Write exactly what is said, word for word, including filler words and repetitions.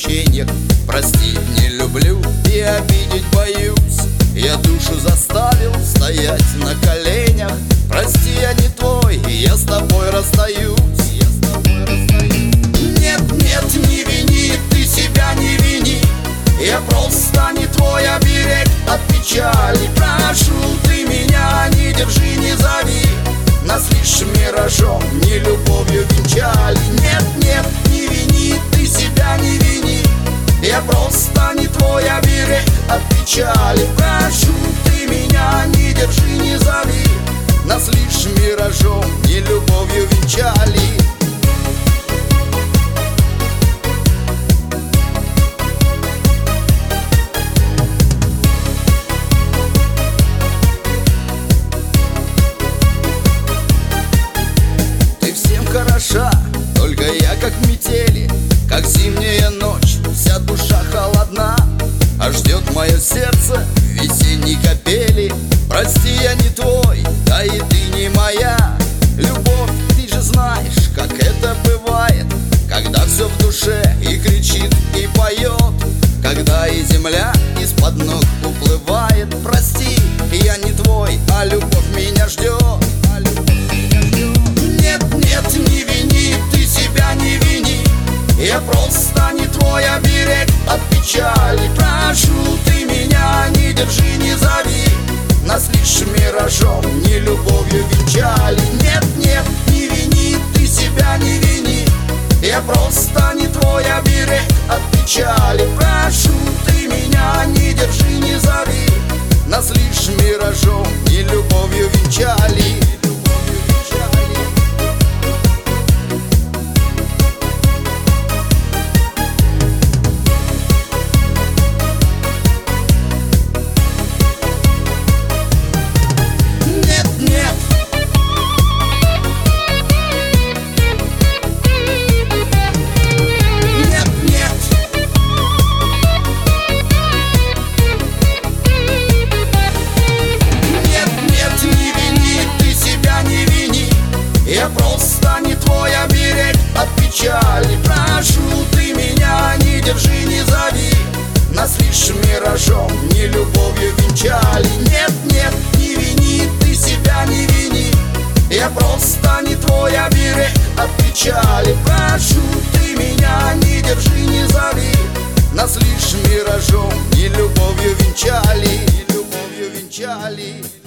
мучениях. Простить не люблю и обидеть боюсь. Я душу заставил стоять на коленях. Прости, я не твой, и я с тобой расстаюсь. Я с тобой расстаюсь. Нет, нет, не вини, ты себя не вини. Я просто не твой оберег от печали. Прошу, ты меня не держи, не зови. Нас лишь миражом, не любовью венчали. Нет, нет, не вини, ты себя не вини. Я просто не твой оберег от печали. Прошу, ты меня не держи, не зови. Нас лишь миражом, не любовью венчали. Хороша, только я как метели, как зимняя ночь, вся душа холодна. А ждет мое сердце весенней капели. Прости, я не твой, да и ты не моя. Любовь, ты же знаешь, как это бывает, когда все в душе и кричит, и поет, когда и земля из-под ног уплывает. Прости, я не твой, а любовь меня ждет. Я просто не твой оберег от печали. Прошу, ты меня не держи, не зови. Нас лишь миражом, не любовью венчали. Нет, нет, не вини, ты себя не вини. Я просто не твой оберег от печали. Прошу, ты меня не держи, не зови. Нас лишь миражом, не любовью венчали. Я просто не твой оберег от печали. Прошу, ты меня не держи, не зови. Нас лишь миражом, не любовью венчали. Нет, нет, не вини, ты себя не вини. Я просто не твой оберег от печали. Прошу, ты меня не держи, не зови. Нас лишь миражом, не любовью венчали. Не любовью венчали.